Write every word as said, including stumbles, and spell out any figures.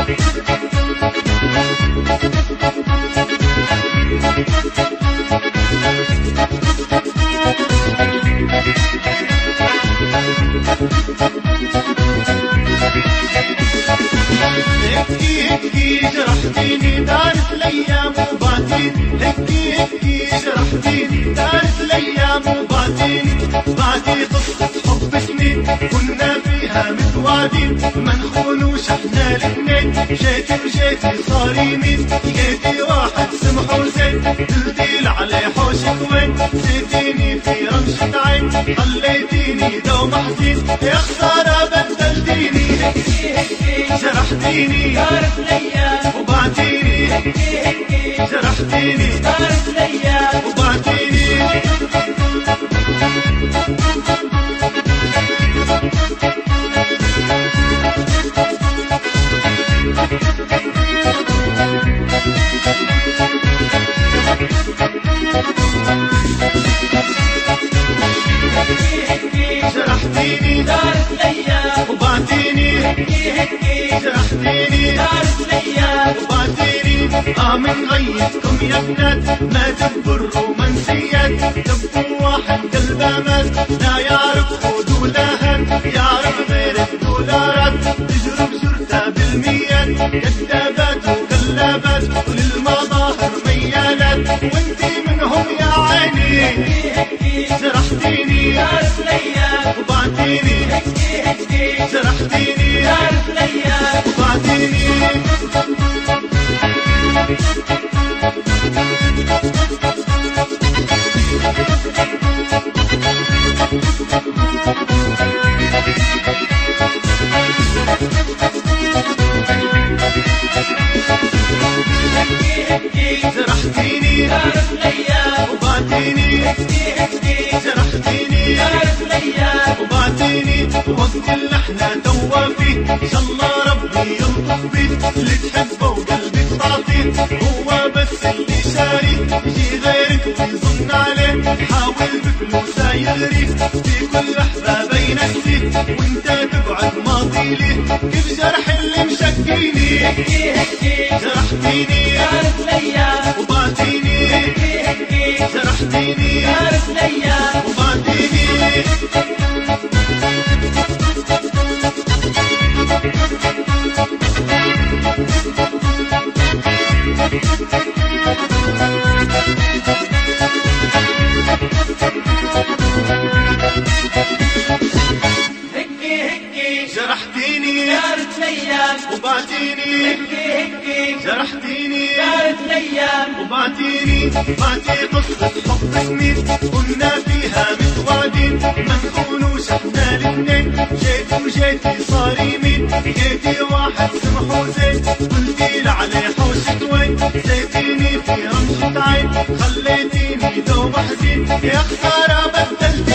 جرحتيني دارت الايام وبعدين هكي هكي جرحتيني دارت الايام وبعدين بعدي قصة حب سنين كنا فيها متوعدين ما نخونوش احنا الاثنين جيتي وجيتي صار يمين لقيتي واحد سمحه زين دلديل على حوشك وين زيتيني في رمشة عين خليتيني دوم حزين يا خسارة بدلتيني هكي هكي جرحتيني دارت الايام وبعتيني هكي هكي جرحتيني دارت الايام وبعتيني جرحتيني دارت الايام وبعتيني هكي هكي جرحتيني دارت الايام وبعتيني اه من غيتكم يا بنات ما تبوا الرومانسيات تبوا واحد قلبه مات لا يعرف خود ولا هات يعرف غير الدولارات تجرب جرته بالميات كذابات وقلابات وللمظاهر ميالات وانتي منهم يا عيني هكي هكي جرحتيني دارت الايام وبعتيني هكي هكي جرحتيني دارت الايام وبعتيني جرحتيني دارت الايام وبعتيني هكي هكي جرحتيني دارت الايام وبعتيني وقت اللي احنا توا فيه ان شاء الله ربي يلطف بيه اللي تحبه وقلبك تعطيه هو بس اللي شاري يجي غيرك ويظن عليه يحاول بفلوسه يغريه في كل لحظه بينك فيه وانت تقعد ماضي ليه كيف جرح اللي مشكيني هكي هكي جرحتيني دارت الايام وبعتيني هكي هكي جرحتيني دارت الايام وبعتيني هكي هكي جرحتيني دارت الايام وبعتيني هكي هكي جرحتيني دارت الايام وبعتيني بعتي قصة حب سنين كنا فيها متوعدين ما نخونوش احنا الاثنين جيتي وجيتي صار يمين لقيتي واحد سمحه زين قلتي له على حوشك وين زيتيني في رمشة عين خليتيني دوم حزين يا خسارة بدلت